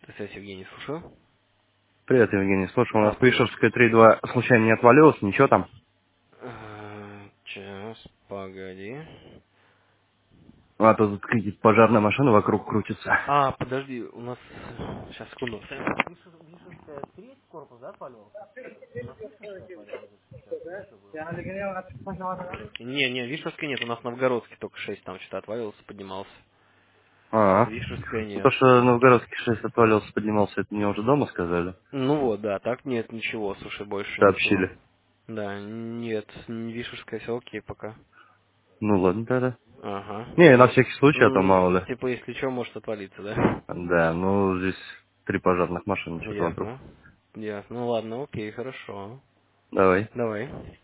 Ты связь, Евгений, слушаю. Привет, Евгений. Слушай, у нас по Привет. Ишевской 3.2 случайно не отвалилось, ничего там? Сейчас, погоди. А то тут какие-то пожарные машины вокруг крутятся. Подожди, у нас... Сейчас, секунду. Вишенская 3 корпус, да, отваливался? У нас Вишенская отвалилась сейчас. Или что было? Новгородский. Не, Вишенской нет, у нас Новгородский только 6 там что-то отвалился, поднимался. А, Вишенская ну то, нет. что Новгородский 6 отвалился, поднимался, это мне уже дома сказали. Ну вот, да, так нет ничего, слушай, больше ничего. Сообщили. Да, нет, Вишенская все окей пока. Ну ладно тогда. Ага. Не, на всякий случай, а то мало ли. Типа, если что, может отвалиться, да? Да, ну здесь 3 пожарных машины что-то вокруг. Ясно. Ясно. Ну ладно, окей, хорошо. Давай. Давай.